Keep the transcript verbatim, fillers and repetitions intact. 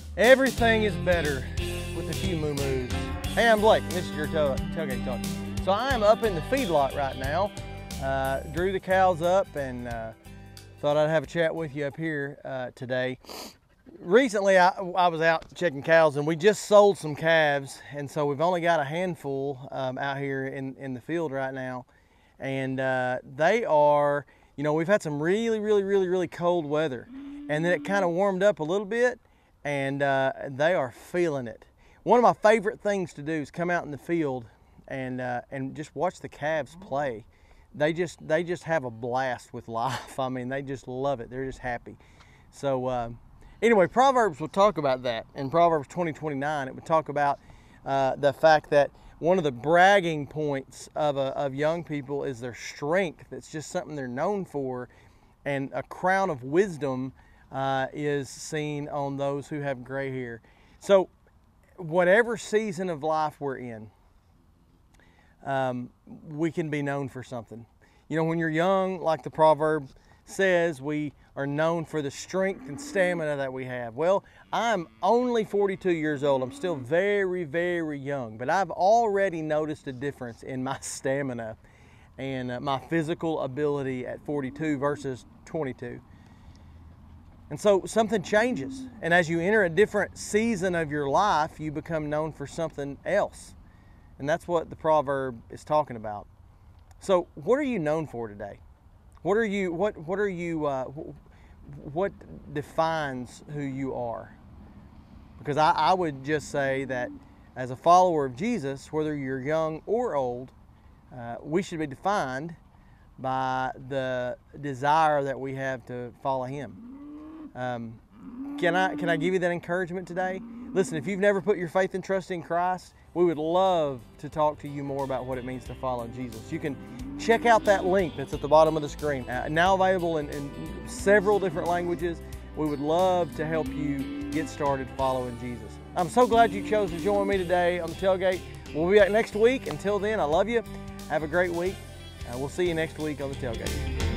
Everything is better with a few moo-moos. Hey, I'm Blake, and this is your tail tailgate talk. So I'm up in the feedlot right now. Uh, drew the cows up and uh, thought I'd have a chat with you up here uh, today. Recently, I, I was out checking cows, and we just sold some calves, and so we've only got a handful um, out here in, in the field right now. And uh, they are, you know, we've had some really, really, really, really cold weather, and then it kind of warmed up a little bit, and uh, they are feeling it. One of my favorite things to do is come out in the field and uh, and just watch the calves play. They just they just have a blast with life. I mean, they just love it. They're just happy. So uh, anyway, Proverbs will talk about that. In Proverbs twenty twenty-nine, it would talk about uh, the fact that one of the bragging points of a, of young people is their strength. It's just something they're known for, and a crown of wisdom uh, is seen on those who have gray hair. So whatever season of life we're in, um, we can be known for something. You know, when you're young, like the proverb says, we are known for the strength and stamina that we have. Well, I'm only forty-two years old. I'm still very, very young, but I've already noticed a difference in my stamina and uh, my physical ability at forty-two versus twenty-two. And so something changes, and as you enter a different season of your life, you become known for something else. And that's what the proverb is talking about. So what are you known for today? What are you, what, what are you, uh, what defines who you are? Because I, I would just say that as a follower of Jesus, whether you're young or old, uh, we should be defined by the desire that we have to follow Him. Um, can I can I give you that encouragement today? Listen, if you've never put your faith and trust in Christ, we would love to talk to you more about what it means to follow Jesus. You can check out that link that's at the bottom of the screen. Uh, now available in, in several different languages. We would love to help you get started following Jesus. I'm so glad you chose to join me today on the tailgate. We'll be back next week. Until then, I love you. Have a great week. Uh, we'll see you next week on the tailgate.